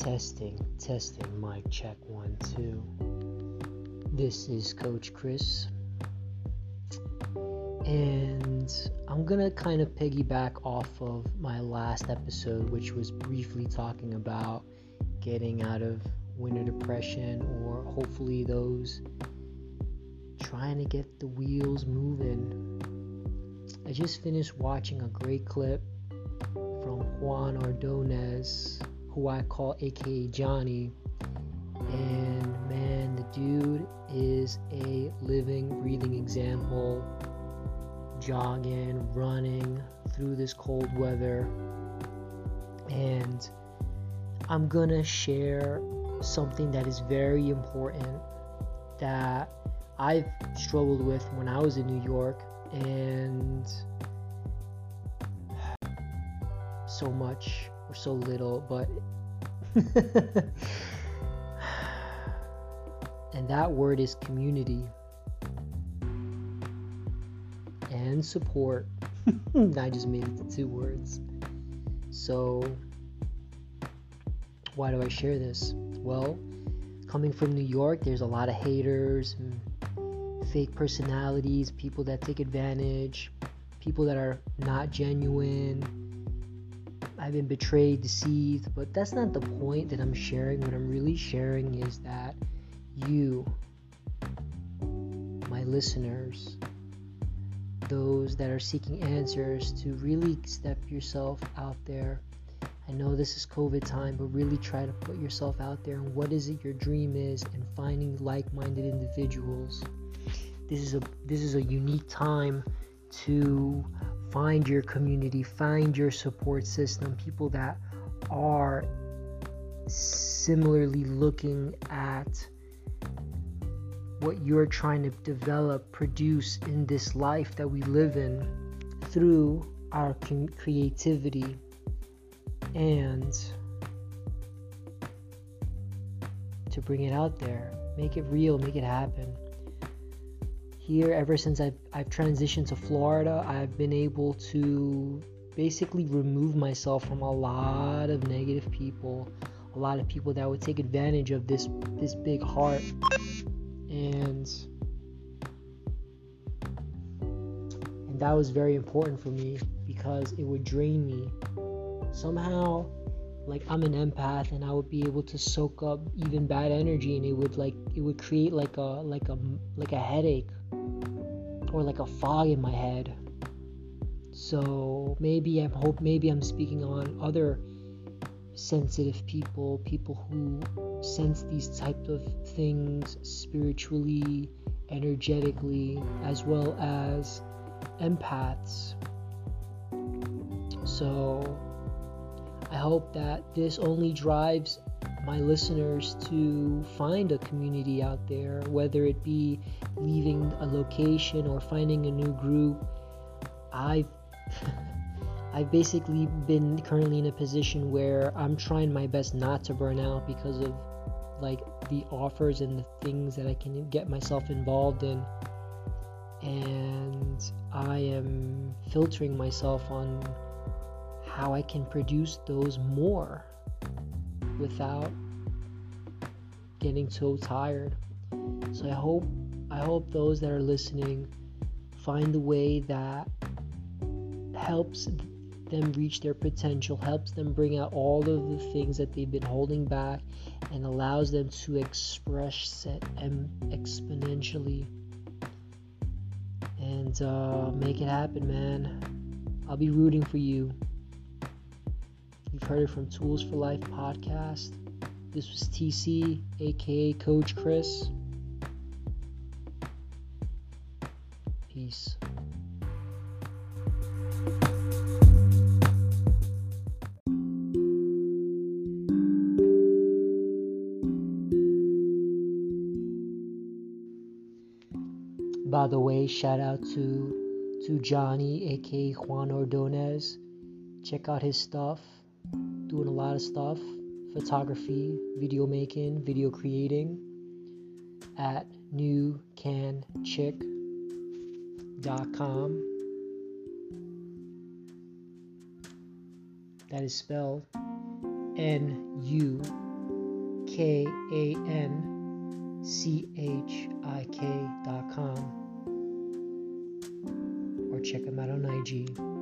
Testing, mic check 1, 2. This is Coach Chris, and I'm gonna kind of piggyback off of my last episode, which was briefly talking about getting out of winter depression, or hopefully those trying to get the wheels moving. I just finished watching a great clip from Juan Ordonez, who I call aka Johnny, and man, the dude is a living, breathing example, jogging, running through this cold weather. And I'm gonna share something that is very important that I've struggled with when I was in New York, and so much or so little, but and that word is community and support. I just made it to 2 words. So why do I share this? Well, coming from New York, there's a lot of haters and fake personalities, people that take advantage, people that are not genuine. I've been betrayed, deceived, but that's not the point that I'm sharing. What I'm really sharing is that you, my listeners, those that are seeking answers, to really step yourself out there. I know this is COVID time, but really try to put yourself out there, and what is it your dream is, and finding like-minded individuals. This is a unique time to find your community, find your support system, people that are similarly looking at what you're trying to develop, produce in this life that we live in through our creativity, and to bring it out there, make it real, make it happen. Here, ever since I've transitioned to Florida, I've been able to basically remove myself from a lot of negative people, a lot of people that would take advantage of this big heart, and that was very important for me, because it would drain me. Somehow, like, I'm an empath, and I would be able to soak up even bad energy, and it would create like a headache, or like a fog in my head. So maybe I'm speaking on other sensitive people who sense these types of things spiritually, energetically, as well as empaths. So I hope that this only drives my listeners to find a community out there, whether it be leaving a location or finding a new group. I've basically been currently in a position where I'm trying my best not to burn out because of like the offers and the things that I can get myself involved in, and I am filtering myself on how I can produce those more without getting so tired. So I hope those that are listening find the way that helps them reach their potential, helps them bring out all of the things that they've been holding back, and allows them to express it exponentially, and make it happen, man. I'll be rooting for you. You've heard it from Tools for Life podcast. This was TC, aka Coach Chris. Peace. By the way, shout out to Johnny, aka Juan Ordonez. Check out his stuff. Doing a lot of stuff, photography, video making, video creating, at newcanchick.com. That is spelled NUCANCHICK. KANCHIK.com, or check them out on IG.